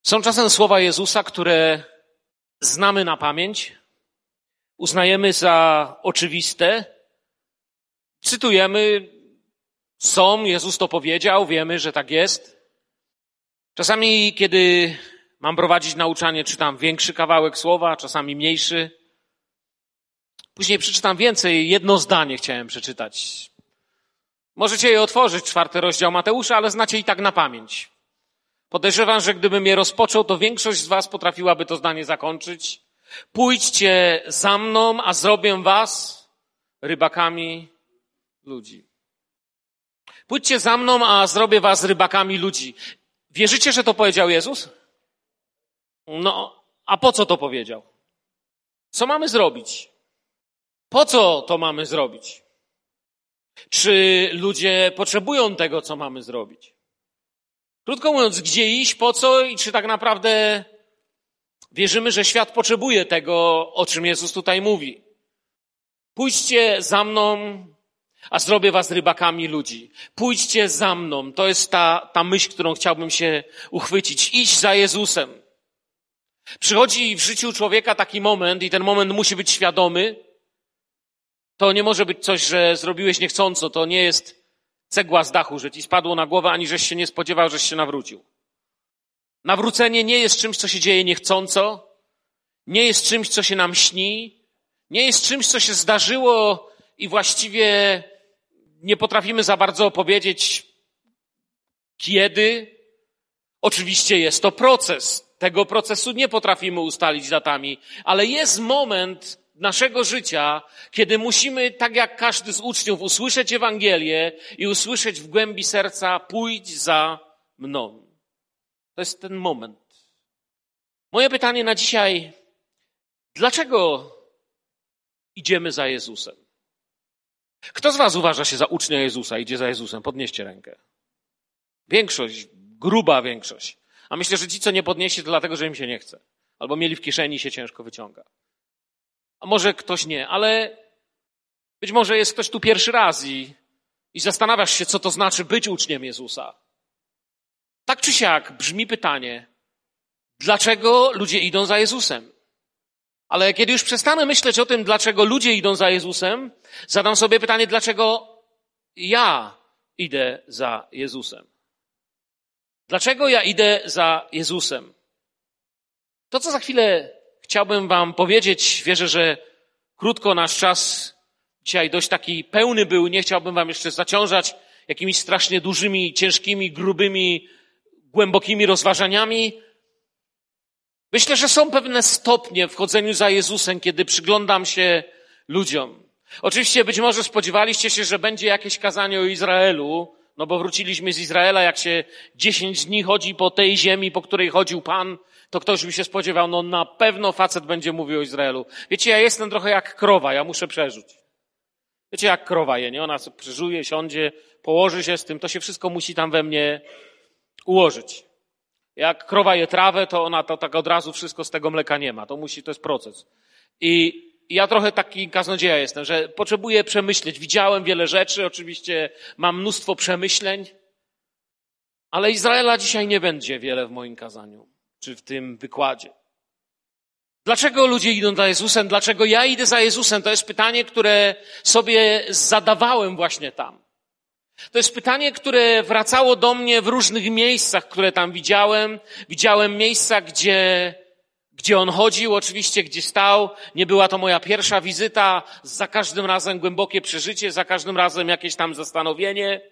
Są czasem słowa Jezusa, które znamy na pamięć, uznajemy za oczywiste, cytujemy, Jezus to powiedział, wiemy, że tak jest. Czasami, kiedy mam prowadzić nauczanie, czytam większy kawałek słowa, czasami mniejszy. Później przeczytam więcej, jedno zdanie chciałem przeczytać. Możecie je otworzyć, 4 rozdział Mateusza, ale znacie i tak na pamięć. Podejrzewam, że gdybym je rozpoczął, to większość z was potrafiłaby to zdanie zakończyć. Pójdźcie za mną, a zrobię was rybakami ludzi. Pójdźcie za mną, a zrobię was rybakami ludzi. Wierzycie, że to powiedział Jezus? No, a po co to powiedział? Co mamy zrobić? Po co to mamy zrobić? Czy ludzie potrzebują tego, co mamy zrobić? Krótko mówiąc, gdzie iść, po co i czy tak naprawdę wierzymy, że świat potrzebuje tego, o czym Jezus tutaj mówi. Pójdźcie za mną, a zrobię was rybakami ludzi. Pójdźcie za mną. To jest ta myśl, którą chciałbym się uchwycić. Iść za Jezusem. Przychodzi w życiu człowieka taki moment i ten moment musi być świadomy. To nie może być coś, że zrobiłeś niechcąco. To nie jest cegła z dachu, że ci spadło na głowę, ani żeś się nie spodziewał, żeś się nawrócił. Nawrócenie nie jest czymś, co się dzieje niechcąco. Nie jest czymś, co się nam śni. Nie jest czymś, co się zdarzyło i właściwie nie potrafimy za bardzo opowiedzieć kiedy. Oczywiście jest to proces. Tego procesu nie potrafimy ustalić datami, ale jest moment naszego życia, kiedy musimy, tak jak każdy z uczniów, usłyszeć Ewangelię i usłyszeć w głębi serca: pójdź za mną. To jest ten moment. Moje pytanie na dzisiaj: dlaczego idziemy za Jezusem? Kto z was uważa się za ucznia Jezusa, idzie za Jezusem? Podnieście rękę. Większość, gruba większość. A myślę, że ci, co nie podniesie, to dlatego, że im się nie chce. Albo mieli w kieszeni i się ciężko wyciąga. A może ktoś nie, ale być może jest ktoś tu pierwszy raz i zastanawiasz się, co to znaczy być uczniem Jezusa. Tak czy siak brzmi pytanie: dlaczego ludzie idą za Jezusem? Ale kiedy już przestanę myśleć o tym, dlaczego ludzie idą za Jezusem, zadam sobie pytanie, dlaczego ja idę za Jezusem? Dlaczego ja idę za Jezusem? To, co za chwilę chciałbym wam powiedzieć, wierzę, że krótko nasz czas dzisiaj dość taki pełny był, nie chciałbym wam jeszcze zaciążać jakimiś strasznie dużymi, ciężkimi, grubymi, głębokimi rozważaniami. Myślę, że są pewne stopnie w chodzeniu za Jezusem, kiedy przyglądam się ludziom. Oczywiście być może spodziewaliście się, że będzie jakieś kazanie o Izraelu, no bo wróciliśmy z Izraela, jak się 10 dni chodzi po tej ziemi, po której chodził Pan, to ktoś by się spodziewał, no na pewno facet będzie mówił o Izraelu. Wiecie, ja jestem trochę jak krowa, ja muszę przeżyć. Wiecie, jak krowa je, nie? Ona sobie przeżuje, siądzie, położy się z tym, to się wszystko musi tam we mnie ułożyć. Jak krowa je trawę, to ona to tak od razu wszystko z tego mleka nie ma. To jest proces. I ja trochę taki kaznodzieja jestem, że potrzebuję przemyśleć. Widziałem wiele rzeczy, oczywiście mam mnóstwo przemyśleń, ale Izraela dzisiaj nie będzie wiele w moim kazaniu, czy w tym wykładzie. Dlaczego ludzie idą za Jezusem? Dlaczego ja idę za Jezusem? To jest pytanie, które sobie zadawałem właśnie tam. To jest pytanie, które wracało do mnie w różnych miejscach, które tam widziałem. Widziałem miejsca, gdzie on chodził, oczywiście gdzie stał. Nie była to moja pierwsza wizyta. Za każdym razem głębokie przeżycie, za każdym razem jakieś tam zastanowienie.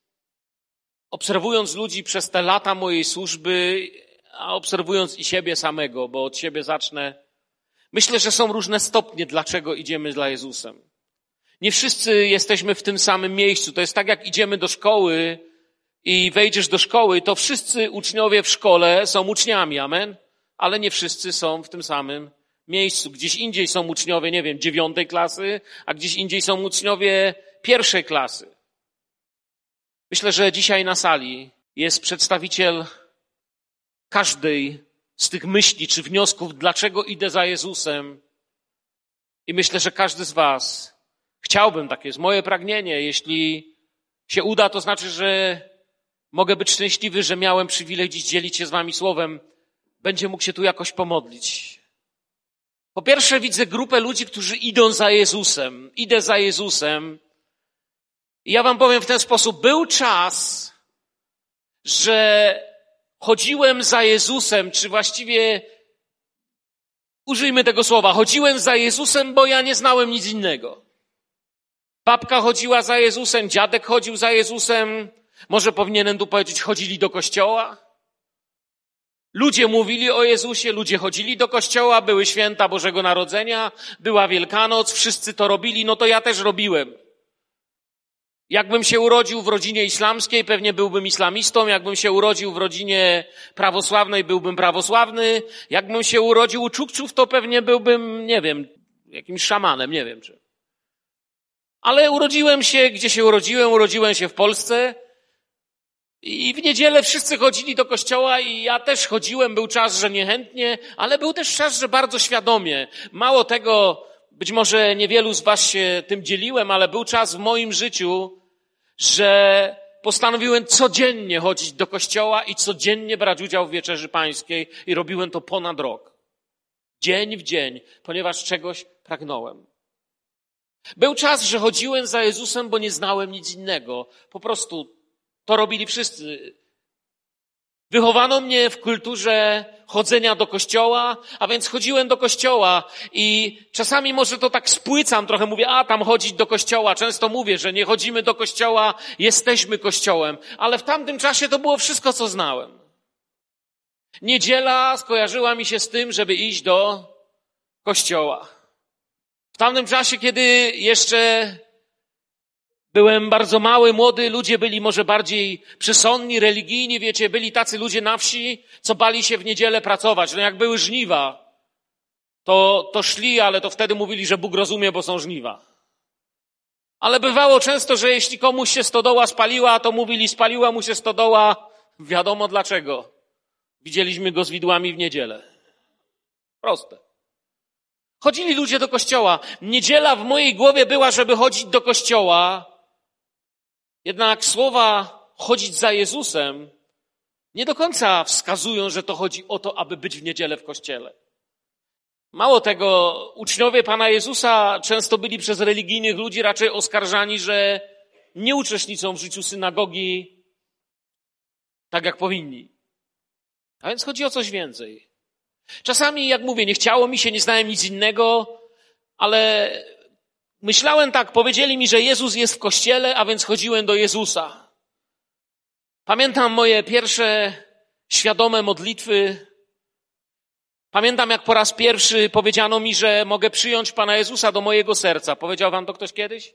Obserwując ludzi przez te lata mojej służby, a obserwując i siebie samego, bo od siebie zacznę, myślę, że są różne stopnie, dlaczego idziemy za Jezusem. Nie wszyscy jesteśmy w tym samym miejscu. To jest tak, jak idziemy do szkoły i wejdziesz do szkoły, to wszyscy uczniowie w szkole są uczniami, amen? Ale nie wszyscy są w tym samym miejscu. Gdzieś indziej są uczniowie, nie wiem, 9 klasy, a gdzieś indziej są uczniowie 1 klasy. Myślę, że dzisiaj na sali jest przedstawiciel każdej z tych myśli czy wniosków, dlaczego idę za Jezusem. I myślę, że każdy z was chciałbym, takie jest moje pragnienie. Jeśli się uda, to znaczy, że mogę być szczęśliwy, że miałem przywilej dziś dzielić się z wami słowem, będzie mógł się tu jakoś pomodlić. Po pierwsze widzę grupę ludzi, którzy idą za Jezusem. Idę za Jezusem. I ja wam powiem w ten sposób. Był czas, że chodziłem za Jezusem, czy właściwie użyjmy tego słowa. Chodziłem za Jezusem, bo ja nie znałem nic innego. Babka chodziła za Jezusem, dziadek chodził za Jezusem. Może powinienem tu powiedzieć, chodzili do kościoła. Ludzie mówili o Jezusie, ludzie chodzili do kościoła, były święta Bożego Narodzenia, była Wielkanoc, wszyscy to robili, no to ja też robiłem. Jakbym się urodził w rodzinie islamskiej, pewnie byłbym islamistą. Jakbym się urodził w rodzinie prawosławnej, byłbym prawosławny. Jakbym się urodził u Czukczów, to pewnie byłbym, nie wiem, jakimś szamanem, nie wiem czy. Ale urodziłem się, gdzie się urodziłem się w Polsce. I w niedzielę wszyscy chodzili do kościoła i ja też chodziłem. Był czas, że niechętnie, ale był też czas, że bardzo świadomie. Mało tego, być może niewielu z was się tym dzieliłem, ale był czas w moim życiu, że postanowiłem codziennie chodzić do kościoła i codziennie brać udział w Wieczerzy Pańskiej i robiłem to ponad rok. Dzień w dzień, ponieważ czegoś pragnąłem. Był czas, że chodziłem za Jezusem, bo nie znałem nic innego. Po prostu to robili wszyscy. Wychowano mnie w kulturze chodzenia do kościoła, a więc chodziłem do kościoła i czasami może to tak spłycam trochę, mówię, tam chodzić do kościoła. Często mówię, że nie chodzimy do kościoła, jesteśmy kościołem. Ale w tamtym czasie to było wszystko, co znałem. Niedziela skojarzyła mi się z tym, żeby iść do kościoła. W tamtym czasie, kiedy jeszcze byłem bardzo mały, młody, ludzie byli może bardziej przesądni, religijni, wiecie, byli tacy ludzie na wsi, co bali się w niedzielę pracować. No jak były żniwa, to szli, ale to wtedy mówili, że Bóg rozumie, bo są żniwa. Ale bywało często, że jeśli komuś się stodoła spaliła, to mówili, spaliła mu się stodoła, wiadomo dlaczego. Widzieliśmy go z widłami w niedzielę. Proste. Chodzili ludzie do kościoła. Niedziela w mojej głowie była, żeby chodzić do kościoła. Jednak słowa chodzić za Jezusem nie do końca wskazują, że to chodzi o to, aby być w niedzielę w kościele. Mało tego, uczniowie Pana Jezusa często byli przez religijnych ludzi raczej oskarżani, że nie uczestniczą w życiu synagogi tak, jak powinni. A więc chodzi o coś więcej. Czasami, jak mówię, nie chciało mi się, nie znałem nic innego, ale myślałem tak, powiedzieli mi, że Jezus jest w kościele, a więc chodziłem do Jezusa. Pamiętam moje pierwsze świadome modlitwy. Pamiętam, jak po raz pierwszy powiedziano mi, że mogę przyjąć Pana Jezusa do mojego serca. Powiedział wam to ktoś kiedyś?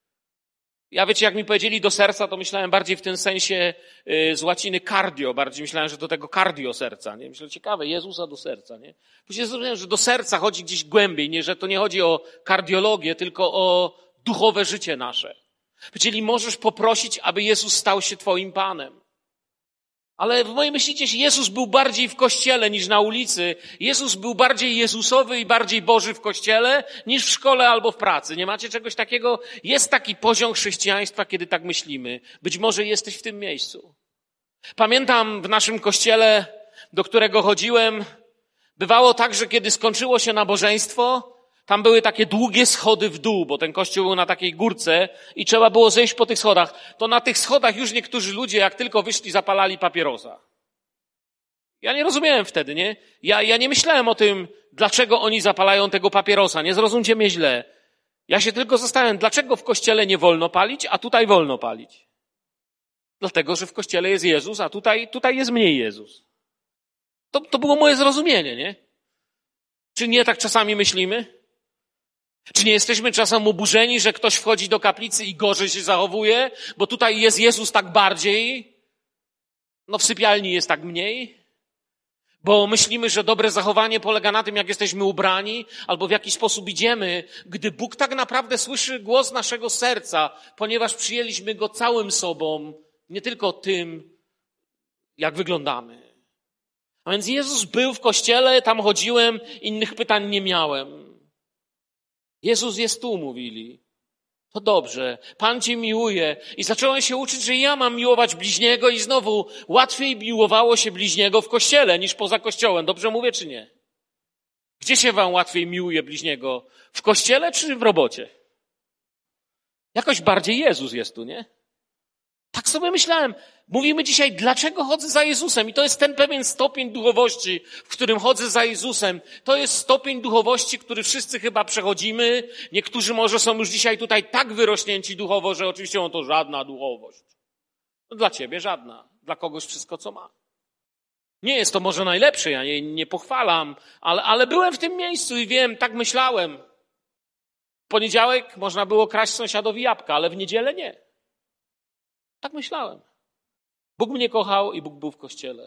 Ja wiecie, jak mi powiedzieli do serca, to myślałem bardziej w tym sensie z łaciny cardio. Bardziej myślałem, że do tego cardio serca. Nie? Myślę, ciekawe, Jezusa do serca. Nie? Później zrozumiałem, że do serca chodzi gdzieś głębiej. Nie, że to nie chodzi o kardiologię, tylko o duchowe życie nasze. Powiedzieli, możesz poprosić, aby Jezus stał się twoim Panem. Ale w mojej myśli gdzieś Jezus był bardziej w kościele niż na ulicy. Jezus był bardziej Jezusowy i bardziej Boży w kościele niż w szkole albo w pracy. Nie macie czegoś takiego? Jest taki poziom chrześcijaństwa, kiedy tak myślimy. Być może jesteś w tym miejscu. Pamiętam w naszym kościele, do którego chodziłem, bywało tak, że kiedy skończyło się nabożeństwo, tam były takie długie schody w dół, bo ten kościół był na takiej górce i trzeba było zejść po tych schodach. To na tych schodach już niektórzy ludzie, jak tylko wyszli, zapalali papierosa. Ja nie rozumiałem wtedy, nie? Ja nie myślałem o tym, dlaczego oni zapalają tego papierosa. Nie zrozumcie mnie źle. Ja się tylko zastanawiam, dlaczego w kościele nie wolno palić, a tutaj wolno palić. Dlatego, że w kościele jest Jezus, a tutaj jest mniej Jezus. To było moje zrozumienie, nie? Czy nie tak czasami myślimy? Czy nie jesteśmy czasem oburzeni, że ktoś wchodzi do kaplicy i gorzej się zachowuje, bo tutaj jest Jezus tak bardziej, w sypialni jest tak mniej? Bo myślimy, że dobre zachowanie polega na tym, jak jesteśmy ubrani, albo w jaki sposób idziemy, gdy Bóg tak naprawdę słyszy głos naszego serca, ponieważ przyjęliśmy Go całym sobą, nie tylko tym, jak wyglądamy. A więc Jezus był w kościele, tam chodziłem, innych pytań nie miałem. Jezus jest tu, mówili. To dobrze. Pan cię miłuje. I zacząłem się uczyć, że ja mam miłować bliźniego i znowu łatwiej miłowało się bliźniego w kościele niż poza kościołem. Dobrze mówię, czy nie? Gdzie się wam łatwiej miłuje bliźniego? W kościele czy w robocie? Jakoś bardziej Jezus jest tu, nie? Tak sobie myślałem. Mówimy dzisiaj, dlaczego chodzę za Jezusem? I to jest ten pewien stopień duchowości, w którym chodzę za Jezusem. To jest stopień duchowości, który wszyscy chyba przechodzimy. Niektórzy może są już dzisiaj tutaj tak wyrośnięci duchowo, że oczywiście to żadna duchowość. No dla ciebie żadna. Dla kogoś wszystko, co ma. Nie jest to może najlepsze, ja nie pochwalam, ale byłem w tym miejscu i wiem, tak myślałem. W poniedziałek można było kraść sąsiadowi jabłka, ale w niedzielę nie. Tak myślałem. Bóg mnie kochał i Bóg był w kościele.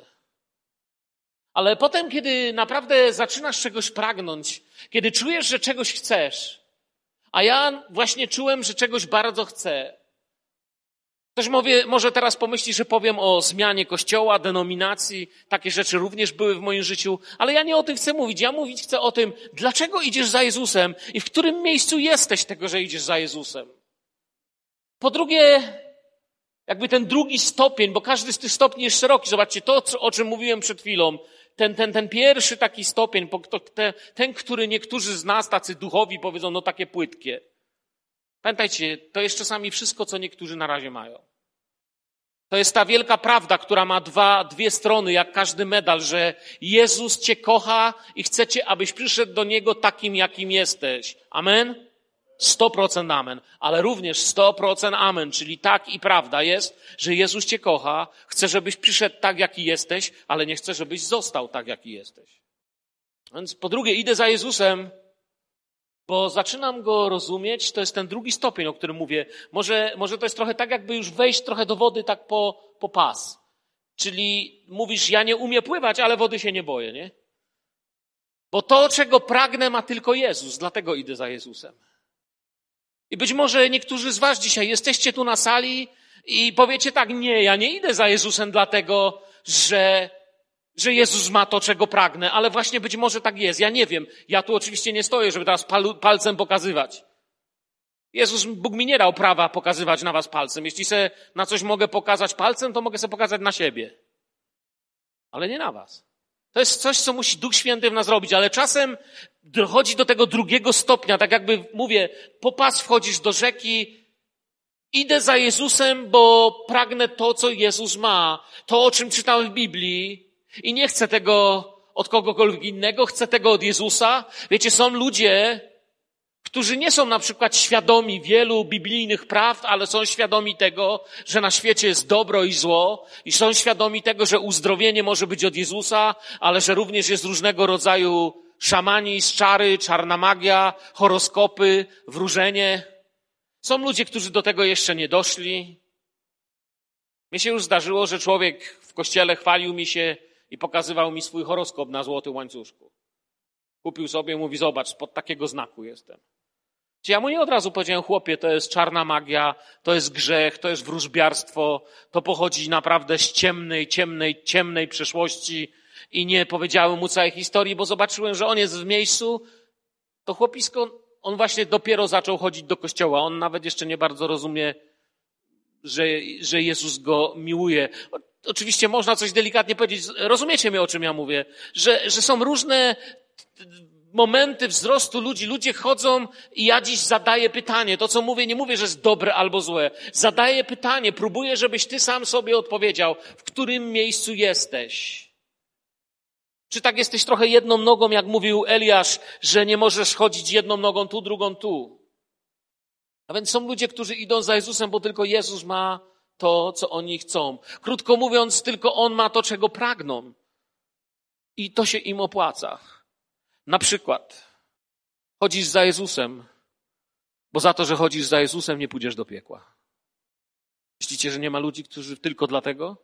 Ale potem, kiedy naprawdę zaczynasz czegoś pragnąć, kiedy czujesz, że czegoś chcesz, a ja właśnie czułem, że czegoś bardzo chcę. Ktoś może teraz pomyśli, że powiem o zmianie kościoła, denominacji. Takie rzeczy również były w moim życiu, ale ja nie o tym chcę mówić. Ja mówić chcę o tym, dlaczego idziesz za Jezusem i w którym miejscu jesteś tego, że idziesz za Jezusem. Po drugie, jakby ten drugi stopień, bo każdy z tych stopni jest szeroki. Zobaczcie, to, o czym mówiłem przed chwilą, ten pierwszy taki stopień, ten, który niektórzy z nas, tacy duchowi, powiedzą, no takie płytkie. Pamiętajcie, to jest czasami wszystko, co niektórzy na razie mają. To jest ta wielka prawda, która ma dwie strony, jak każdy medal, że Jezus cię kocha i chce cię, abyś przyszedł do Niego takim, jakim jesteś. Amen? 100% amen. Ale również 100% amen, czyli tak i prawda jest, że Jezus cię kocha, chce, żebyś przyszedł tak, jaki jesteś, ale nie chce, żebyś został tak, jaki jesteś. Więc po drugie, idę za Jezusem, bo zaczynam Go rozumieć, to jest ten drugi stopień, o którym mówię. Może to jest trochę tak, jakby już wejść trochę do wody tak po pas. Czyli mówisz, ja nie umiem pływać, ale wody się nie boję, nie? Bo to, czego pragnę, ma tylko Jezus, dlatego idę za Jezusem. I być może niektórzy z was dzisiaj jesteście tu na sali i powiecie tak, nie, ja nie idę za Jezusem dlatego, że Jezus ma to, czego pragnę, ale właśnie być może tak jest. Ja nie wiem. Ja tu oczywiście nie stoję, żeby teraz palcem pokazywać. Bóg mi nie dał prawa pokazywać na was palcem. Jeśli se na coś mogę pokazać palcem, to mogę sobie pokazać na siebie. Ale nie na was. To jest coś, co musi Duch Święty w nas robić, ale czasem dochodzi do tego drugiego stopnia, tak jakby mówię, po pas wchodzisz do rzeki, idę za Jezusem, bo pragnę to, co Jezus ma, to, o czym czytam w Biblii i nie chcę tego od kogokolwiek innego, chcę tego od Jezusa. Wiecie, są ludzie, którzy nie są na przykład świadomi wielu biblijnych prawd, ale są świadomi tego, że na świecie jest dobro i zło i są świadomi tego, że uzdrowienie może być od Jezusa, ale że również jest różnego rodzaju szamanizm, czary, czarna magia, horoskopy, wróżenie. Są ludzie, którzy do tego jeszcze nie doszli. Mnie się już zdarzyło, że człowiek w kościele chwalił mi się i pokazywał mi swój horoskop na złotym łańcuszku. Kupił sobie, mówi, zobacz, spod takiego znaku jestem. Ja mu nie od razu powiedziałem, chłopie, to jest czarna magia, to jest grzech, to jest wróżbiarstwo, to pochodzi naprawdę z ciemnej przeszłości i nie powiedziałem mu całej historii, bo zobaczyłem, że on jest w miejscu, to chłopisko, on właśnie dopiero zaczął chodzić do kościoła, on nawet jeszcze nie bardzo rozumie, że Jezus go miłuje. Oczywiście można coś delikatnie powiedzieć, rozumiecie mnie, o czym ja mówię, że są różne momenty wzrostu ludzi. Ludzie chodzą i ja dziś zadaję pytanie. To, co mówię, nie mówię, że jest dobre albo złe. Zadaję pytanie, próbuję, żebyś ty sam sobie odpowiedział, w którym miejscu jesteś. Czy tak jesteś trochę jedną nogą, jak mówił Eliasz, że nie możesz chodzić jedną nogą tu, drugą tu. A więc są ludzie, którzy idą za Jezusem, bo tylko Jezus ma to, co oni chcą. Krótko mówiąc, tylko On ma to, czego pragną. I to się im opłaca. Na przykład chodzisz za Jezusem, bo za to, że chodzisz za Jezusem, nie pójdziesz do piekła. Myślicie, że nie ma ludzi, którzy tylko dlatego?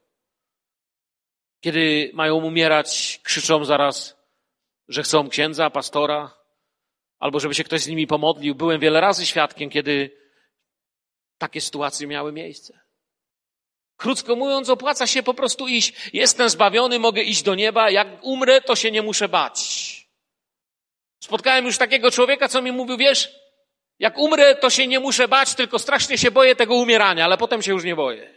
Kiedy mają umierać, krzyczą zaraz, że chcą księdza, pastora, albo żeby się ktoś z nimi pomodlił. Byłem wiele razy świadkiem, kiedy takie sytuacje miały miejsce. Krótko mówiąc, opłaca się po prostu iść. Jestem zbawiony, mogę iść do nieba. Jak umrę, to się nie muszę bać. Spotkałem już takiego człowieka, co mi mówił, wiesz, Jak umrę, to się nie muszę bać, tylko strasznie się boję tego umierania, ale potem się już nie boję.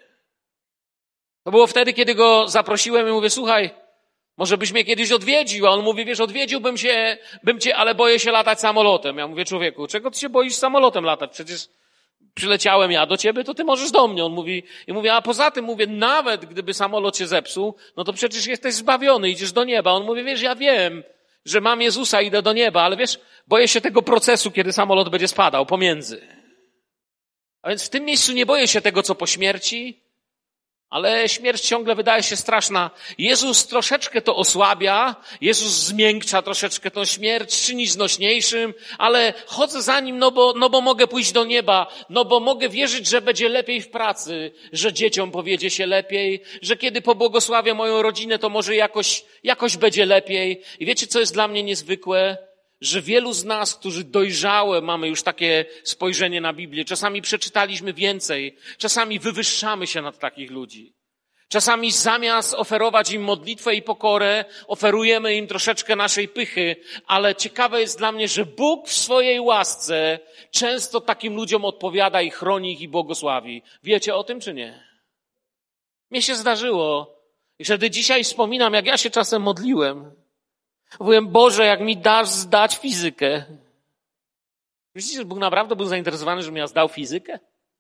To było wtedy, kiedy go zaprosiłem i mówię, słuchaj, może byś mnie kiedyś odwiedził, a on mówi, wiesz, odwiedziłbym cię, ale boję się latać samolotem. Ja mówię, człowieku, czego ty się boisz samolotem latać? Przecież przyleciałem ja do ciebie, to ty możesz do mnie. On mówi, i mówię, a poza tym, mówię, nawet gdyby samolot się zepsuł, no to przecież jesteś zbawiony, idziesz do nieba. On mówi, wiesz, ja wiem, że mam Jezusa, idę do nieba, ale wiesz, boję się tego procesu, kiedy samolot będzie spadał pomiędzy. A więc w tym miejscu nie boję się tego, co po śmierci, ale śmierć ciągle wydaje się straszna. Jezus troszeczkę to osłabia, Jezus zmiękcza troszeczkę tą śmierć, czyni znośniejszym, ale chodzę za Nim, no bo mogę pójść do nieba, no bo mogę wierzyć, że będzie lepiej w pracy, że dzieciom powiedzie się lepiej, że kiedy pobłogosławię moją rodzinę, to może jakoś będzie lepiej. I wiecie, co jest dla mnie niezwykłe? Że wielu z nas, którzy dojrzałe, mamy już takie spojrzenie na Biblię. Czasami przeczytaliśmy więcej, czasami wywyższamy się nad takich ludzi. Czasami zamiast oferować im modlitwę i pokorę, oferujemy im troszeczkę naszej pychy, ale ciekawe jest dla mnie, że Bóg w swojej łasce często takim ludziom odpowiada i chroni ich i błogosławi. Wiecie o tym, czy nie? Mnie się zdarzyło i wtedy dzisiaj wspominam, jak ja się czasem modliłem. Mówiłem, Boże, jak mi dasz zdać fizykę. Myślicie, że Bóg naprawdę był zainteresowany, żebym ja zdał fizykę?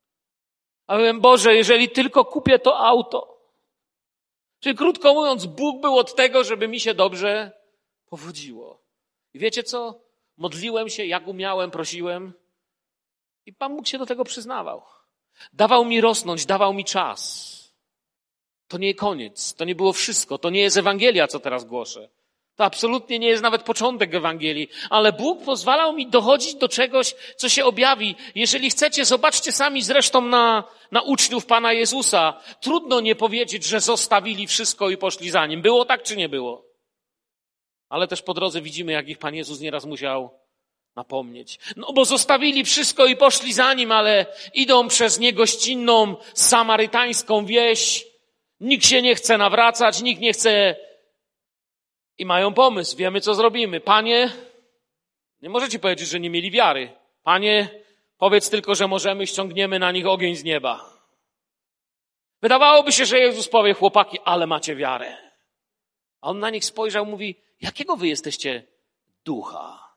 A mówiłem, Boże, jeżeli tylko kupię to auto. Czyli krótko mówiąc, Bóg był od tego, żeby mi się dobrze powodziło. I wiecie co? Modliłem się, jak umiałem, prosiłem i Pan Bóg się do tego przyznawał. Dawał mi rosnąć, dawał mi czas. To nie koniec, to nie było wszystko, to nie jest Ewangelia, co teraz głoszę. To absolutnie nie jest nawet początek Ewangelii, ale Bóg pozwalał mi dochodzić do czegoś, co się objawi. Jeżeli chcecie, zobaczcie sami zresztą na uczniów Pana Jezusa. Trudno nie powiedzieć, że zostawili wszystko i poszli za Nim. Było tak, czy nie było? Ale też po drodze widzimy, jak ich Pan Jezus nieraz musiał napomnieć. No bo zostawili wszystko i poszli za Nim, ale idą przez niegościnną, samarytańską wieś. Nikt się nie chce nawracać, nikt nie chce. I mają pomysł, wiemy co zrobimy. Panie, nie możecie powiedzieć, że nie mieli wiary. Panie, powiedz tylko, że możemy, ściągniemy na nich ogień z nieba. Wydawałoby się, że Jezus powie, chłopaki, ale macie wiarę. A On na nich spojrzał, mówi, jakiego wy jesteście ducha?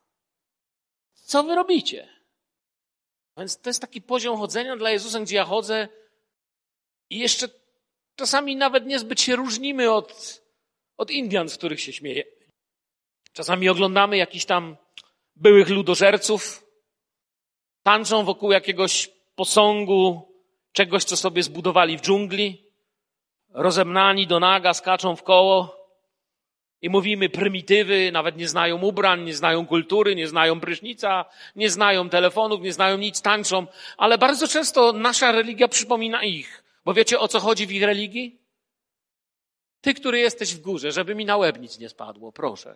Co wy robicie? A więc to jest taki poziom chodzenia dla Jezusa, gdzie ja chodzę i jeszcze czasami nawet niezbyt się różnimy od Indian, z których się śmieje. Czasami oglądamy jakichś tam byłych ludożerców, tańczą wokół jakiegoś posągu, czegoś, co sobie zbudowali w dżungli, rozemnani do naga, skaczą w koło i mówimy prymitywy, nawet nie znają ubrań, nie znają kultury, nie znają prysznica, nie znają telefonów, nie znają nic, tańczą, ale bardzo często nasza religia przypomina ich. Bo wiecie, o co chodzi w ich religii? Ty, który jesteś w górze, żeby mi na łeb nic nie spadło, proszę.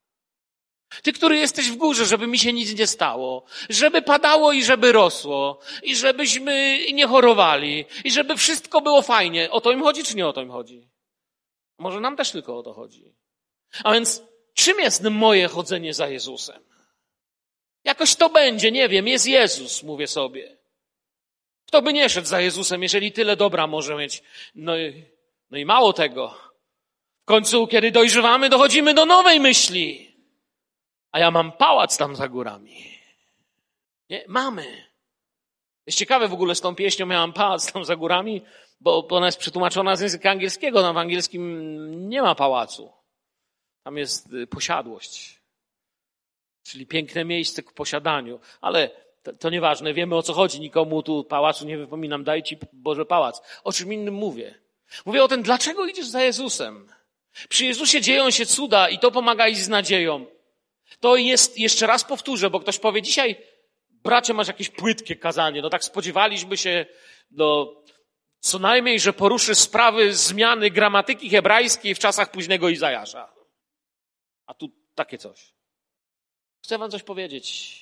Ty, który jesteś w górze, żeby mi się nic nie stało, żeby padało i żeby rosło, i żebyśmy nie chorowali, i żeby wszystko było fajnie. O to im chodzi, czy nie o to im chodzi? Może nam też tylko o to chodzi. A więc czym jest moje chodzenie za Jezusem? Jakoś to będzie, nie wiem, jest Jezus, mówię sobie. Kto by nie szedł za Jezusem, jeżeli tyle dobra może mieć? No i mało tego. W końcu, kiedy dojrzewamy, dochodzimy do nowej myśli. A ja mam pałac tam za górami. Nie? Mamy. Jest ciekawe w ogóle z tą pieśnią, ja mam pałac tam za górami, bo ona jest przetłumaczona z języka angielskiego. No w angielskim nie ma pałacu. Tam jest posiadłość. Czyli piękne miejsce ku posiadaniu. Ale to nieważne, wiemy o co chodzi. Nikomu tu pałacu nie wypominam. Daj Ci Boże pałac. O czym innym mówię? Mówię o tym, dlaczego idziesz za Jezusem? Przy Jezusie dzieją się cuda i to pomaga iść z nadzieją. To jest, jeszcze raz powtórzę, bo ktoś powie, dzisiaj, bracie, masz jakieś płytkie kazanie. No tak spodziewaliśmy się, co najmniej, że poruszy sprawy zmiany gramatyki hebrajskiej w czasach późnego Izajasza. A tu takie coś. Chcę wam coś powiedzieć.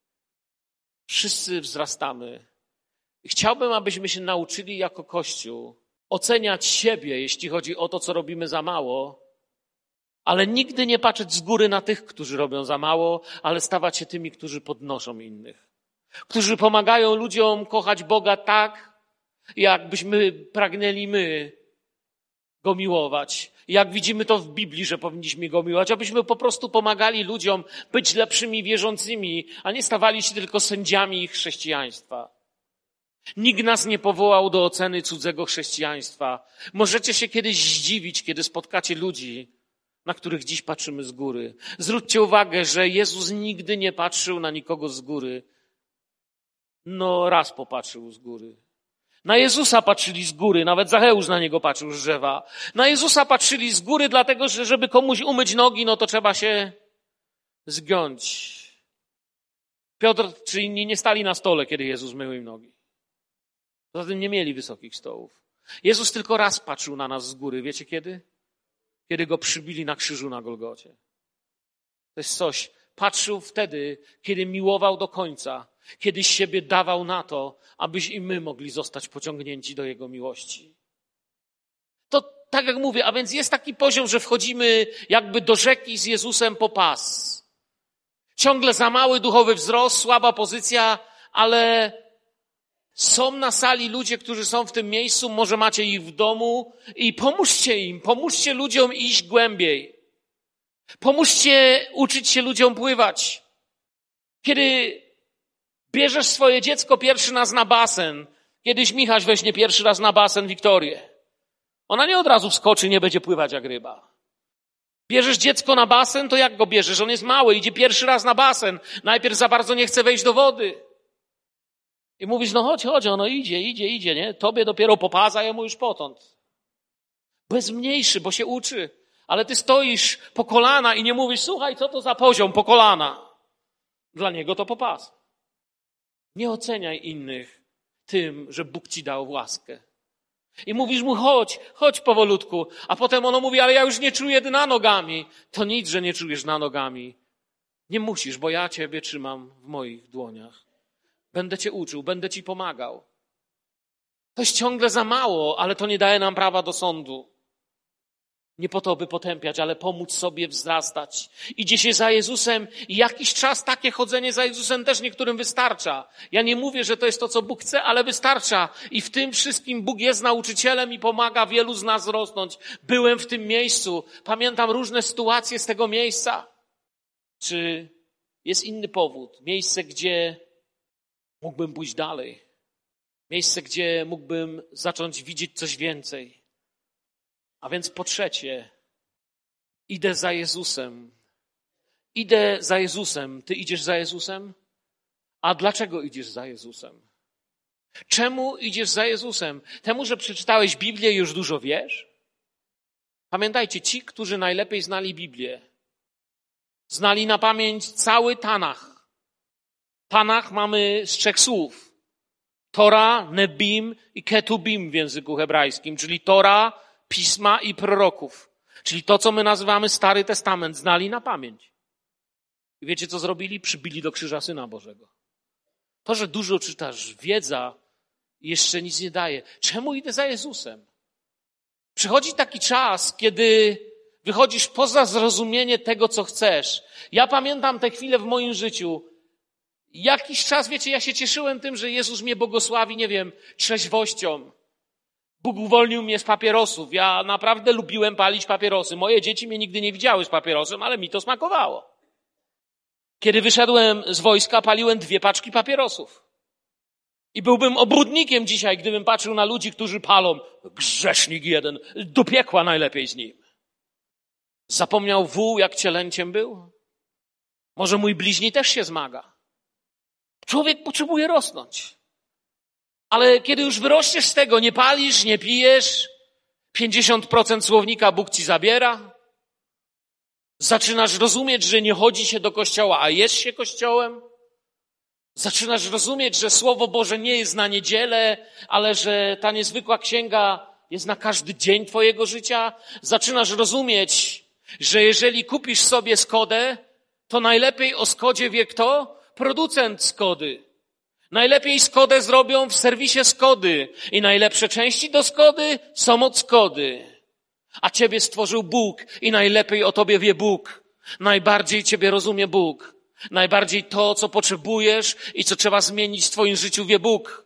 Wszyscy wzrastamy. I chciałbym, abyśmy się nauczyli jako Kościół oceniać siebie, jeśli chodzi o to, co robimy za mało, ale nigdy nie patrzeć z góry na tych, którzy robią za mało, ale stawać się tymi, którzy podnoszą innych. którzy pomagają ludziom kochać Boga tak, jakbyśmy pragnęli my Go miłować. Jak widzimy to w Biblii, że powinniśmy Go miłować, abyśmy po prostu pomagali ludziom być lepszymi wierzącymi, a nie stawali się tylko sędziami ich chrześcijaństwa. Nikt nas nie powołał do oceny cudzego chrześcijaństwa. Możecie się kiedyś zdziwić, kiedy spotkacie ludzi, na których dziś patrzymy z góry. Zwróćcie uwagę, że Jezus nigdy nie patrzył na nikogo z góry. No, raz popatrzył z góry. Na Jezusa patrzyli z góry, nawet Zacheusz na Niego patrzył z drzewa. Na Jezusa patrzyli z góry, dlatego że żeby komuś umyć nogi, no to trzeba się zgiąć. Piotr czy inni nie stali na stole, kiedy Jezus mył im nogi. Poza tym nie mieli wysokich stołów. Jezus tylko raz patrzył na nas z góry. Wiecie kiedy? Kiedy Go przybili na krzyżu na Golgocie. To jest coś. Patrzył wtedy, kiedy miłował do końca. Kiedy siebie dawał na to, abyś i my mogli zostać pociągnięci do Jego miłości. To tak jak mówię, a więc jest taki poziom, że wchodzimy jakby do rzeki z Jezusem po pas. Ciągle za mały duchowy wzrost, słaba pozycja, ale są na sali ludzie, którzy są w tym miejscu, może macie ich w domu i pomóżcie im, pomóżcie ludziom iść głębiej. Pomóżcie uczyć się ludziom pływać. Kiedy bierzesz swoje dziecko pierwszy raz na basen, kiedyś Michaś weźmie pierwszy raz na basen Wiktorię. Ona nie od razu wskoczy, nie będzie pływać jak ryba. Bierzesz dziecko na basen, to jak go bierzesz? On jest mały, idzie pierwszy raz na basen. Najpierw za bardzo nie chce wejść do wody. I mówisz, no chodź, ono idzie, nie? Tobie dopiero popaza, jemu już potąd. Bo jest mniejszy, bo się uczy. Ale ty stoisz po kolana i nie mówisz, słuchaj, co to za poziom po kolana? Dla niego to popas. Nie oceniaj innych tym, że Bóg ci dał łaskę. I mówisz mu, chodź powolutku. A potem ono mówi, ale ja już nie czuję dna nogami. To nic, że nie czujesz dna nogami. Nie musisz, bo ja ciebie trzymam w moich dłoniach. Będę cię uczył, będę ci pomagał. To jest ciągle za mało, ale to nie daje nam prawa do sądu. Nie po to, by potępiać, ale pomóc sobie wzrastać. Idzie się za Jezusem i jakiś czas takie chodzenie za Jezusem też niektórym wystarcza. Ja nie mówię, że to jest to, co Bóg chce, ale wystarcza. I w tym wszystkim Bóg jest nauczycielem i pomaga wielu z nas rosnąć. Byłem w tym miejscu. Pamiętam różne sytuacje z tego miejsca. Czy jest inny powód? Miejsce, gdzie mógłbym pójść dalej. Miejsce, gdzie mógłbym zacząć widzieć coś więcej. A więc po trzecie, idę za Jezusem. Idę za Jezusem. Ty idziesz za Jezusem? A dlaczego idziesz za Jezusem? Czemu idziesz za Jezusem? Temu, że przeczytałeś Biblię i już dużo wiesz? Pamiętajcie, ci, którzy najlepiej znali Biblię, znali na pamięć cały Tanach. Tanach mamy z 3 słów. Tora, Nebim i Ketubim w języku hebrajskim, czyli Tora, Pisma i proroków. Czyli to, co my nazywamy Stary Testament, znali na pamięć. I wiecie, co zrobili? Przybili do krzyża Syna Bożego. To, że dużo czytasz, wiedza jeszcze nic nie daje. Czemu idę za Jezusem? Przychodzi taki czas, kiedy wychodzisz poza zrozumienie tego, co chcesz. Ja pamiętam tę chwilę w moim życiu. Jakiś czas, wiecie, ja się cieszyłem tym, że Jezus mnie błogosławi, nie wiem, trzeźwością. Bóg uwolnił mnie z papierosów. Ja naprawdę lubiłem palić papierosy. Moje dzieci mnie nigdy nie widziały z papierosem, ale mi to smakowało. Kiedy wyszedłem z wojska, paliłem 2 paczki papierosów. I byłbym obłudnikiem dzisiaj, gdybym patrzył na ludzi, którzy palą. Grzesznik jeden. Do piekła najlepiej z nim. Zapomniał wół, jak cielęciem był? Może mój bliźni też się zmaga. Człowiek potrzebuje rosnąć. Ale kiedy już wyrośniesz z tego, nie palisz, nie pijesz, 50% słownika Bóg ci zabiera, zaczynasz rozumieć, że nie chodzi się do kościoła, a jest się kościołem, zaczynasz rozumieć, że Słowo Boże nie jest na niedzielę, ale że ta niezwykła księga jest na każdy dzień twojego życia, zaczynasz rozumieć, że jeżeli kupisz sobie Skodę, to najlepiej o Skodzie wie kto? Producent Skody. Najlepiej Skodę zrobią w serwisie Skody i najlepsze części do Skody są od Skody. A ciebie stworzył Bóg i najlepiej o tobie wie Bóg. Najbardziej ciebie rozumie Bóg. Najbardziej to, co potrzebujesz i co trzeba zmienić w twoim życiu, wie Bóg.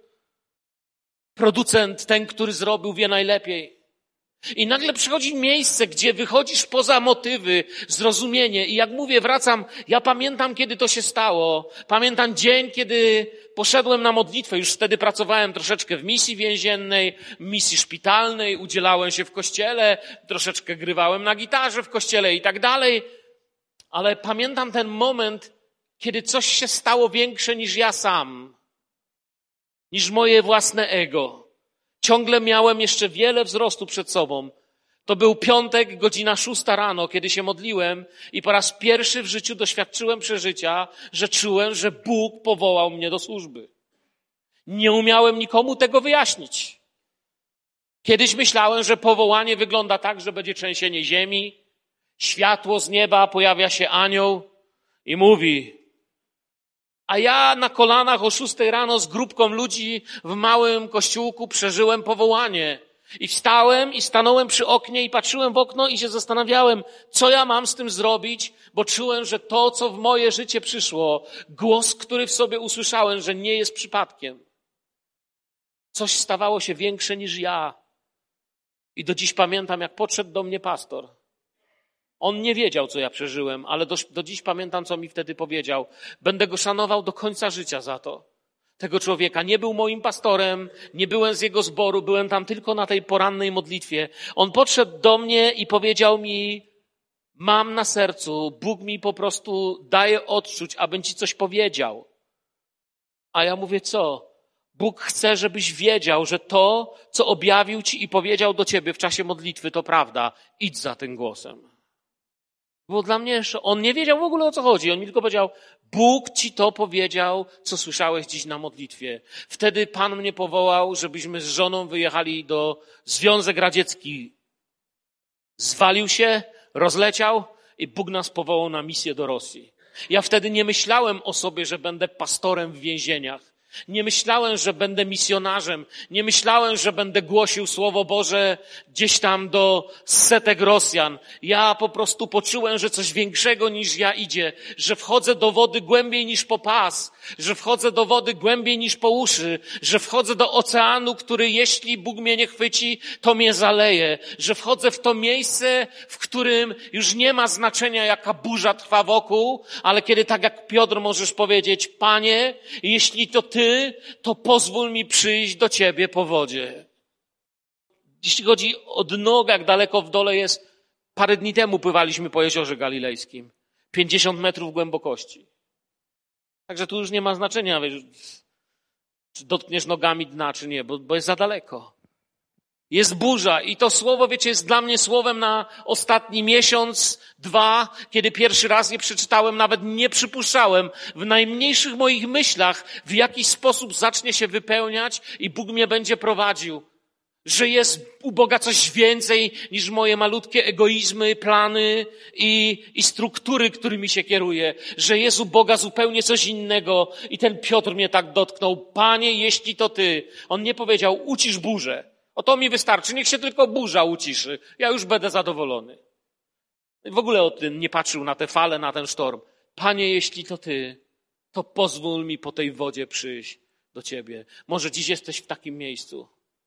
Producent, ten, który zrobił, wie najlepiej. I nagle przychodzi miejsce, gdzie wychodzisz poza motywy, zrozumienie. I jak mówię, wracam, ja pamiętam, kiedy to się stało. Pamiętam dzień, kiedy poszedłem na modlitwę. Już wtedy pracowałem troszeczkę w misji więziennej, w misji szpitalnej, udzielałem się w kościele, troszeczkę grywałem na gitarze w kościele i tak dalej. Ale pamiętam ten moment, kiedy coś się stało większe niż ja sam, niż moje własne ego. Ciągle miałem jeszcze wiele wzrostu przed sobą. To był piątek, godzina 6 rano, kiedy się modliłem i po raz pierwszy w życiu doświadczyłem przeżycia, że czułem, że Bóg powołał mnie do służby. Nie umiałem nikomu tego wyjaśnić. Kiedyś myślałem, że powołanie wygląda tak, że będzie trzęsienie ziemi, światło z nieba, pojawia się anioł i mówi. A ja na kolanach o 6 rano z grupką ludzi w małym kościółku przeżyłem powołanie. I wstałem i stanąłem przy oknie i patrzyłem w okno i się zastanawiałem, co ja mam z tym zrobić, bo czułem, że to, co w moje życie przyszło, głos, który w sobie usłyszałem, że nie jest przypadkiem. Coś stawało się większe niż ja. I do dziś pamiętam, jak podszedł do mnie pastor. On nie wiedział, co ja przeżyłem, ale do dziś pamiętam, co mi wtedy powiedział. Będę go szanował do końca życia za to. Tego człowieka. Nie był moim pastorem, nie byłem z jego zboru, byłem tam tylko na tej porannej modlitwie. On podszedł do mnie i powiedział mi, mam na sercu, Bóg mi po prostu daje odczuć, abym ci coś powiedział. A ja mówię, co? Bóg chce, żebyś wiedział, że to, co objawił ci i powiedział do ciebie w czasie modlitwy, to prawda. Idź za tym głosem. Było dla mnie, że on nie wiedział w ogóle, o co chodzi. On mi tylko powiedział, Bóg ci to powiedział, co słyszałeś dziś na modlitwie. Wtedy Pan mnie powołał, żebyśmy z żoną wyjechali do Związek Radziecki. Zwalił się, rozleciał i Bóg nas powołał na misję do Rosji. Ja wtedy nie myślałem o sobie, że będę pastorem w więzieniach. Nie myślałem, że będę misjonarzem. Nie myślałem, że będę głosił Słowo Boże gdzieś tam do setek Rosjan. Ja po prostu poczułem, że coś większego niż ja idzie, że wchodzę do wody głębiej niż po pas, że wchodzę do wody głębiej niż po uszy, że wchodzę do oceanu, który jeśli Bóg mnie nie chwyci, to mnie zaleje, że wchodzę w to miejsce, w którym już nie ma znaczenia, jaka burza trwa wokół, ale kiedy tak jak Piotr możesz powiedzieć, Panie, jeśli to Ty, to pozwól mi przyjść do Ciebie po wodzie. Jeśli chodzi o dno, jak daleko w dole jest, parę dni temu pływaliśmy po Jeziorze Galilejskim. 50 metrów głębokości. Także tu już nie ma znaczenia, wiesz, czy dotkniesz nogami dna, czy nie, bo jest za daleko. Jest burza i to słowo, wiecie, jest dla mnie słowem na ostatni miesiąc, 2, kiedy pierwszy raz je przeczytałem, nawet nie przypuszczałem w najmniejszych moich myślach, w jakiś sposób zacznie się wypełniać i Bóg mnie będzie prowadził. Że jest u Boga coś więcej niż moje malutkie egoizmy, plany i struktury, którymi się kieruję. Że jest u Boga zupełnie coś innego i ten Piotr mnie tak dotknął. Panie, jeśli to Ty. On nie powiedział, ucisz burzę. O to mi wystarczy, niech się tylko burza uciszy. Ja już będę zadowolony. W ogóle o tym nie patrzył na te fale, na ten sztorm. Panie, jeśli to Ty, to pozwól mi po tej wodzie przyjść do Ciebie. Może dziś jesteś w takim miejscu,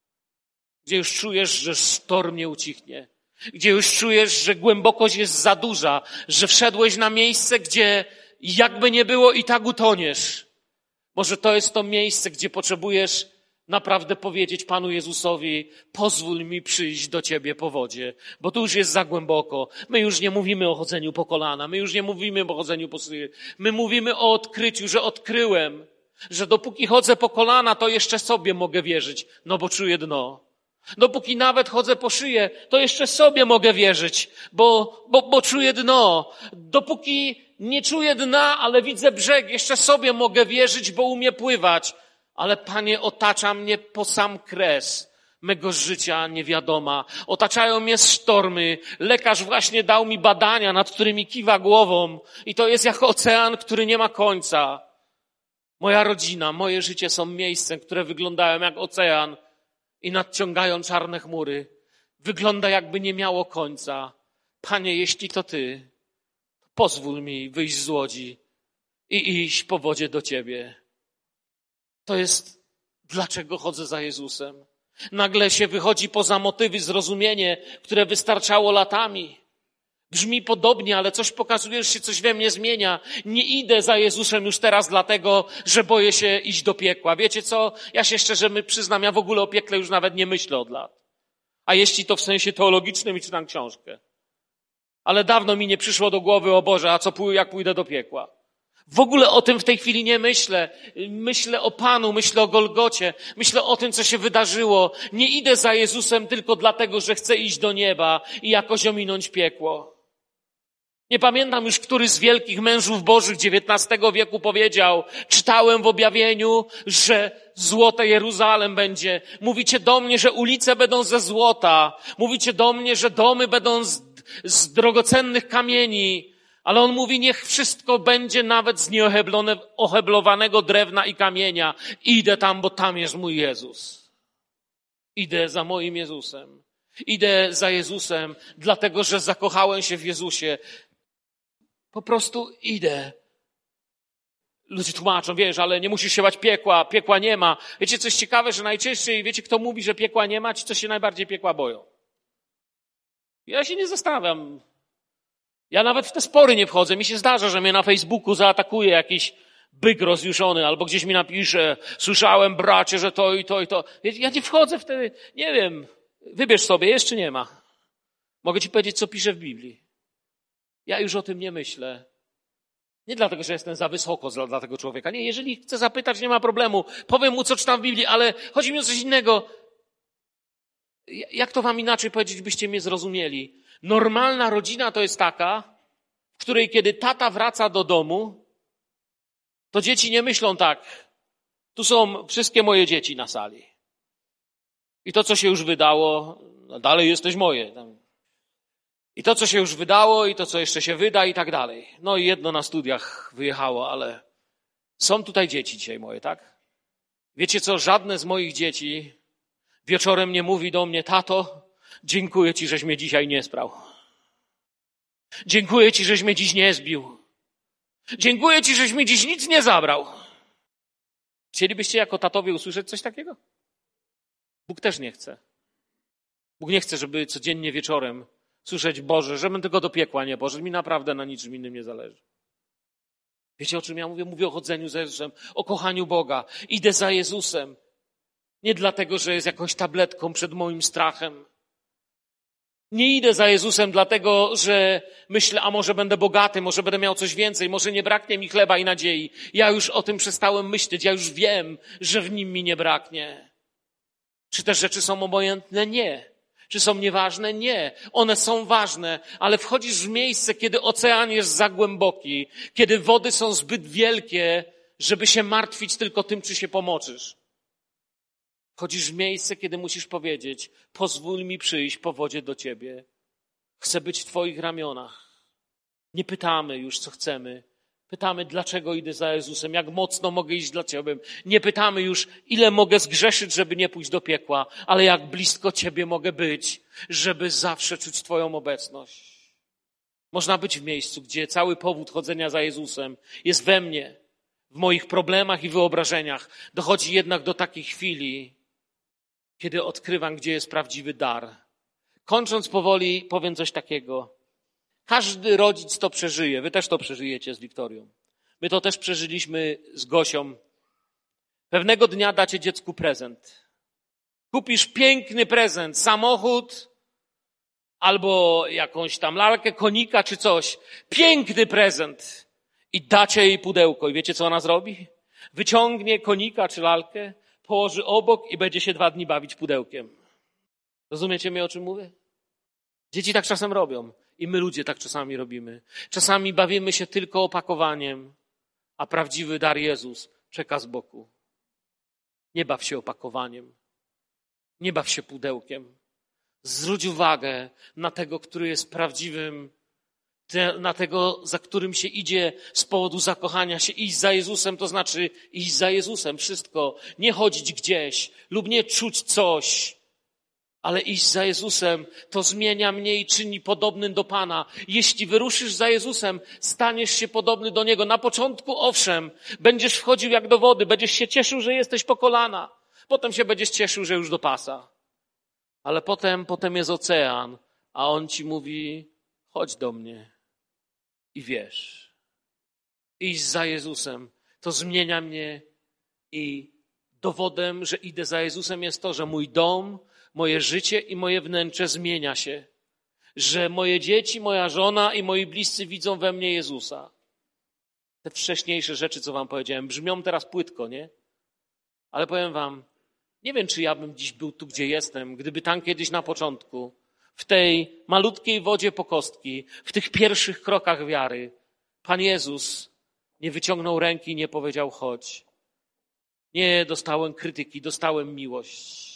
gdzie już czujesz, że sztorm nie ucichnie. Gdzie już czujesz, że głębokość jest za duża, że wszedłeś na miejsce, gdzie jakby nie było i tak utoniesz. Może to jest to miejsce, gdzie potrzebujesz naprawdę powiedzieć Panu Jezusowi, pozwól mi przyjść do Ciebie po wodzie, bo tu już jest za głęboko. My już nie mówimy o chodzeniu po kolana, my już nie mówimy o chodzeniu po szyję. My mówimy o odkryciu, że odkryłem, że dopóki chodzę po kolana, to jeszcze sobie mogę wierzyć, no bo czuję dno. Dopóki nawet chodzę po szyję, to jeszcze sobie mogę wierzyć, bo czuję dno. Dopóki nie czuję dna, ale widzę brzeg, jeszcze sobie mogę wierzyć, bo umiem pływać. Ale Panie, otacza mnie po sam kres mego życia niewiadoma. Otaczają mnie sztormy. Lekarz właśnie dał mi badania, nad którymi kiwa głową. I to jest jak ocean, który nie ma końca. Moja rodzina, moje życie są miejscem, które wyglądają jak ocean i nadciągają czarne chmury. Wygląda jakby nie miało końca. Panie, jeśli to Ty, pozwól mi wyjść z łodzi i iść po wodzie do Ciebie. To jest, dlaczego chodzę za Jezusem. Nagle się wychodzi poza motywy, zrozumienie, które wystarczało latami. Brzmi podobnie, ale coś pokazuje, że się coś we mnie zmienia. Nie idę za Jezusem już teraz dlatego, że boję się iść do piekła. Wiecie co? Ja się szczerze przyznam, ja w ogóle o piekle już nawet nie myślę od lat. A jeśli to w sensie teologicznym i czytam książkę. Ale dawno mi nie przyszło do głowy, o Boże, a co jak pójdę do piekła? W ogóle o tym w tej chwili nie myślę. Myślę o Panu, myślę o Golgocie, myślę o tym, co się wydarzyło. Nie idę za Jezusem tylko dlatego, że chcę iść do nieba i jakoś ominąć piekło. Nie pamiętam już, który z wielkich mężów bożych XIX wieku powiedział, czytałem w objawieniu, że złote Jeruzalem będzie. Mówicie do mnie, że ulice będą ze złota. Mówicie do mnie, że domy będą z drogocennych kamieni. Ale on mówi, niech wszystko będzie nawet z nieoheblowanego drewna i kamienia. Idę tam, bo tam jest mój Jezus. Idę za moim Jezusem. Idę za Jezusem, dlatego że zakochałem się w Jezusie. Po prostu idę. Ludzie tłumaczą, wiesz, ale nie musisz się bać piekła, piekła nie ma. Wiecie, coś ciekawe, że najczęściej, wiecie, kto mówi, że piekła nie ma, ci, co się najbardziej piekła boją. Ja się nie zastanawiam. Ja nawet w te spory nie wchodzę. Mi się zdarza, że mnie na Facebooku zaatakuje jakiś byk rozjuszony, albo gdzieś mi napisze, słyszałem, bracie, że to i to i to. Ja nie wchodzę wtedy, nie wiem, wybierz sobie, jest czy nie ma. Mogę ci powiedzieć, co pisze w Biblii. Ja już o tym nie myślę. Nie dlatego, że jestem za wysoko dla tego człowieka. Nie, jeżeli chce zapytać, nie ma problemu. Powiem mu, co czytam w Biblii, ale chodzi mi o coś innego. Jak to wam inaczej powiedzieć, byście mnie zrozumieli? Normalna rodzina to jest taka, w której kiedy tata wraca do domu, to dzieci nie myślą tak, tu są wszystkie moje dzieci na sali. I to, co się już wydało, dalej jesteś moje. I to, co się już wydało, i to, co jeszcze się wyda, i tak dalej. No i jedno na studiach wyjechało, ale są tutaj dzieci dzisiaj moje, tak? Wiecie co, żadne z moich dzieci wieczorem nie mówi do mnie, tato, dziękuję ci, żeś mnie dzisiaj nie sprał. Dziękuję ci, żeś mnie dziś nie zbił. Dziękuję ci, żeś mi dziś nic nie zabrał. Chcielibyście jako tatowie usłyszeć coś takiego? Bóg też nie chce. Bóg nie chce, żeby codziennie wieczorem słyszeć, Boże, żebym tylko do piekła nie poszedł. Mi naprawdę na niczym innym nie zależy. Wiecie, o czym ja mówię? Mówię o chodzeniu za Jezusem, o kochaniu Boga. Idę za Jezusem. Nie dlatego, że jest jakąś tabletką przed moim strachem. Nie idę za Jezusem dlatego, że myślę, a może będę bogaty, może będę miał coś więcej, może nie braknie mi chleba i nadziei. Ja już o tym przestałem myśleć, ja już wiem, że w nim mi nie braknie. Czy te rzeczy są obojętne? Nie. Czy są nieważne? Nie. One są ważne, ale wchodzisz w miejsce, kiedy ocean jest za głęboki, kiedy wody są zbyt wielkie, żeby się martwić tylko tym, czy się pomoczysz. Wchodzisz w miejsce, kiedy musisz powiedzieć, pozwól mi przyjść po wodzie do Ciebie. Chcę być w Twoich ramionach. Nie pytamy już, co chcemy. Pytamy, dlaczego idę za Jezusem, jak mocno mogę iść dla Ciebie. Nie pytamy już, ile mogę zgrzeszyć, żeby nie pójść do piekła, ale jak blisko Ciebie mogę być, żeby zawsze czuć Twoją obecność. Można być w miejscu, gdzie cały powód chodzenia za Jezusem jest we mnie, w moich problemach i wyobrażeniach. Dochodzi jednak do takiej chwili, kiedy odkrywam, gdzie jest prawdziwy dar. Kończąc powoli, powiem coś takiego. Każdy rodzic to przeżyje. Wy też to przeżyjecie z Wiktorią. My to też przeżyliśmy z Gosią. Pewnego dnia dacie dziecku prezent. Kupisz piękny prezent, samochód albo jakąś tam lalkę, konika czy coś. Piękny prezent. I dacie jej pudełko. I wiecie, co ona zrobi? Wyciągnie konika czy lalkę, położy obok i będzie się 2 dni bawić pudełkiem. Rozumiecie mnie, o czym mówię? Dzieci tak czasem robią. I my ludzie tak czasami robimy. Czasami bawimy się tylko opakowaniem, a prawdziwy dar Jezus czeka z boku. Nie baw się opakowaniem. Nie baw się pudełkiem. Zwróć uwagę na tego, który jest prawdziwym, na tego, za którym się idzie z powodu zakochania się. Iść za Jezusem to znaczy iść za Jezusem. Wszystko. Nie chodzić gdzieś lub nie czuć coś, Ale iść za Jezusem to zmienia mnie i czyni podobnym do Pana. Jeśli wyruszysz za Jezusem, staniesz się podobny do Niego. Na początku, owszem, będziesz wchodził jak do wody, będziesz się cieszył, że jesteś po kolana. Potem się będziesz cieszył, że już do pasa. Ale potem jest ocean, a On ci mówi, chodź do mnie i wiesz. Iść za Jezusem to zmienia mnie i dowodem, że idę za Jezusem jest to, że mój dom, moje życie i moje wnętrze zmienia się. Że moje dzieci, moja żona i moi bliscy widzą we mnie Jezusa. Te wcześniejsze rzeczy, co wam powiedziałem, brzmią teraz płytko, nie? Ale powiem wam, nie wiem, czy ja bym dziś był tu, gdzie jestem, gdyby tam kiedyś na początku, w tej malutkiej wodzie po kostki, w tych pierwszych krokach wiary, Pan Jezus nie wyciągnął ręki i nie powiedział chodź. Nie dostałem krytyki, dostałem miłość.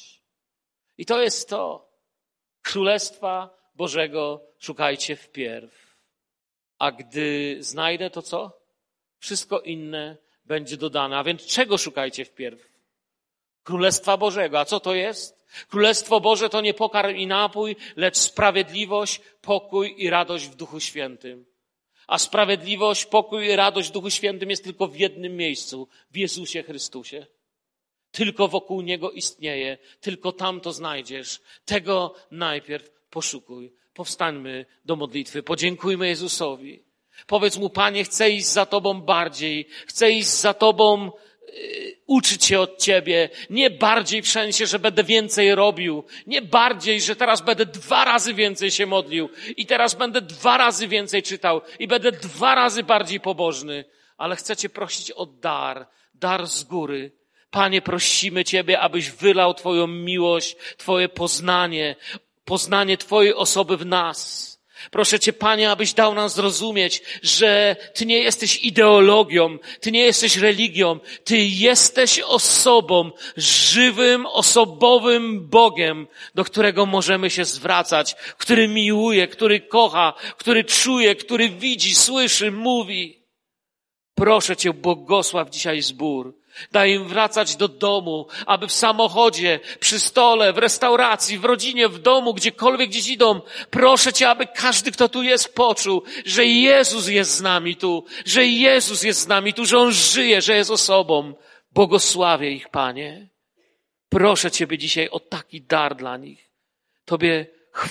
I to jest to. Królestwa Bożego szukajcie wpierw. A gdy znajdę, to co? Wszystko inne będzie dodane. A więc czego szukajcie wpierw? Królestwa Bożego. A co to jest? Królestwo Boże to nie pokarm i napój, lecz sprawiedliwość, pokój i radość w Duchu Świętym. A sprawiedliwość, pokój i radość w Duchu Świętym jest tylko w jednym miejscu, w Jezusie Chrystusie. Tylko wokół Niego istnieje, tylko tam to znajdziesz. Tego najpierw poszukuj. Powstańmy do modlitwy, podziękujmy Jezusowi. Powiedz Mu, Panie, chcę iść za Tobą bardziej, chcę iść za Tobą, uczyć się od Ciebie. Nie bardziej w sensie, że będę więcej robił. Nie bardziej, że teraz będę 2 razy więcej się modlił i teraz będę 2 razy więcej czytał i będę 2 razy bardziej pobożny. Ale chcę Cię prosić o dar z góry. Panie, prosimy Ciebie, abyś wylał Twoją miłość, Twoje poznanie Twojej osoby w nas. Proszę Cię, Panie, abyś dał nam zrozumieć, że Ty nie jesteś ideologią, Ty nie jesteś religią, Ty jesteś osobą, żywym, osobowym Bogiem, do którego możemy się zwracać, który miłuje, który kocha, który czuje, który widzi, słyszy, mówi. Proszę Cię, błogosław dzisiaj zbór. Daj im wracać do domu, aby w samochodzie, przy stole, w restauracji, w rodzinie, w domu, gdziekolwiek gdzieś idą. Proszę Cię, aby każdy, kto tu jest, poczuł, że Jezus jest z nami tu, że Jezus jest z nami tu, że On żyje, że jest osobą. Błogosławię ich, Panie. Proszę Ciebie dzisiaj o taki dar dla nich. Tobie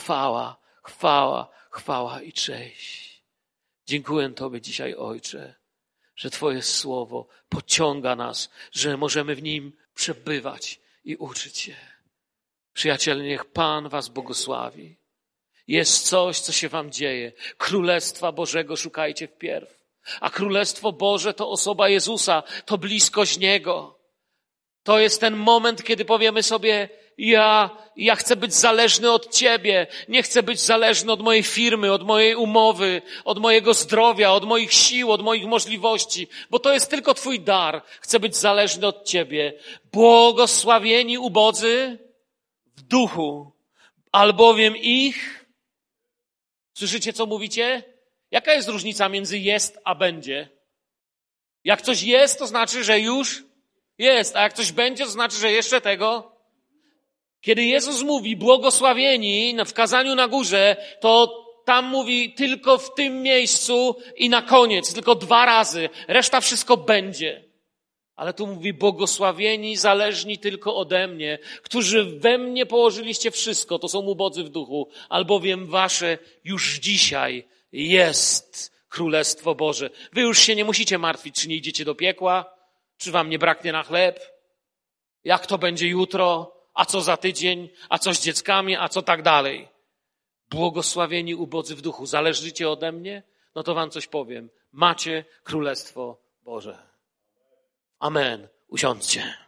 chwała i cześć. Dziękuję Tobie dzisiaj, Ojcze, że Twoje słowo pociąga nas, że możemy w nim przebywać i uczyć się. Przyjaciele, niech Pan was błogosławi. Jest coś, co się wam dzieje. Królestwa Bożego szukajcie wpierw. A Królestwo Boże to osoba Jezusa, to bliskość Niego. To jest ten moment, kiedy powiemy sobie, ja chcę być zależny od Ciebie. Nie chcę być zależny od mojej firmy, od mojej umowy, od mojego zdrowia, od moich sił, od moich możliwości, bo to jest tylko Twój dar. Chcę być zależny od Ciebie. Błogosławieni ubodzy w duchu, albowiem ich... Słyszycie, co mówicie? Jaka jest różnica między jest a będzie? Jak coś jest, to znaczy, że już jest, a jak coś będzie, to znaczy, że jeszcze tego. Kiedy Jezus mówi błogosławieni w kazaniu na górze, to tam mówi tylko w tym miejscu i na koniec, tylko 2 razy. Reszta wszystko będzie. Ale tu mówi błogosławieni, zależni tylko ode mnie, którzy we mnie położyliście wszystko, to są ubodzy w duchu, albowiem wasze już dzisiaj jest Królestwo Boże. Wy już się nie musicie martwić, czy nie idziecie do piekła, czy wam nie braknie na chleb, jak to będzie jutro, a co za tydzień, a co z dzieckami, a co tak dalej. Błogosławieni ubodzy w duchu, zależycie ode mnie? No to wam coś powiem. Macie Królestwo Boże. Amen. Usiądźcie.